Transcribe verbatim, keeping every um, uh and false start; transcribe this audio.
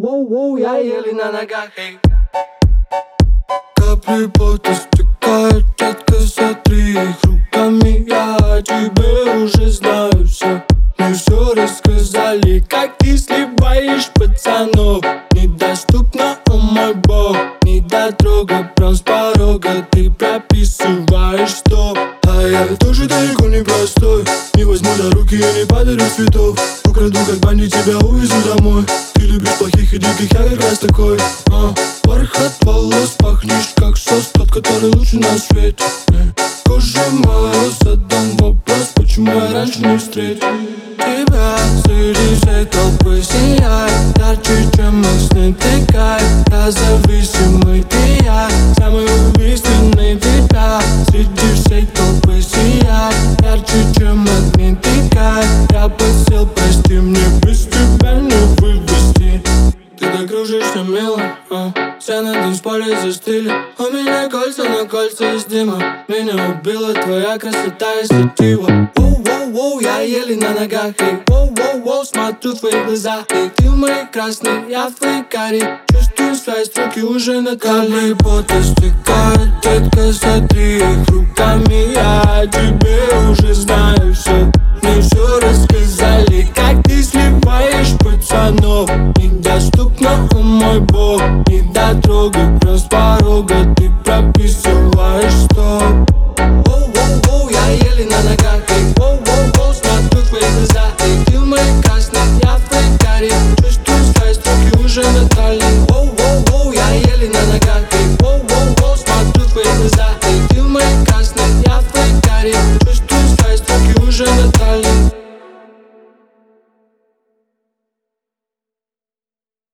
Воу-воу-воу, я еле на ногах, эй. Капли пота стекают, детка, сотри их руками. Я тебе уже знаю все, мне все рассказали. Как ты сливаешь пацанов, недоступно, о мой бог. Не дотрога, прям с порога ты прописываешь стоп. А я тоже далеко не простой, не возьму за руки и не подарю цветов. Украду как бандит, тебя увезу домой. Ты любишь плохих и диких, я как раз такой. а, Бархат волос, пахнешь как сос, тот, который лучше на свете. Кожа моя, задам вопрос, почему я раньше не встретил тебя. Среди всей толпы сияет ярче, чем мощный ты кайф. Я зависимый, ты я, самый убийственный тебя. Среди всей толпы сияет ярче, чем магнитный кайф. Я подсел, прости, мне без тебя не вывести. Ты так кружишься, мило, а? Все на танцполе застыли. У меня кольца на кольца из дыма. Меня убила твоя красота и сатива. Воу-воу-воу, я еле на ногах, эй. Воу-воу-воу, смотрю в твои глаза, эй. Ты в моей красной, я в твоей каре. Чувствую свои строки уже на капли пота стекают, детка, сотри их руками. Я тебе уже знаю все, мне все рассказали. Как ты сливаешь пацанов, недоступно, о мой бог. Не дотрога, прям с порога ты прописываешь стоп. Воу-воу-воу, я еле на ногах, эй. Воу-воу-воу, смотрю в твои глаза, эй. Ты в моей красной, я в твоей каре. Чувствую свои строки уже на талии.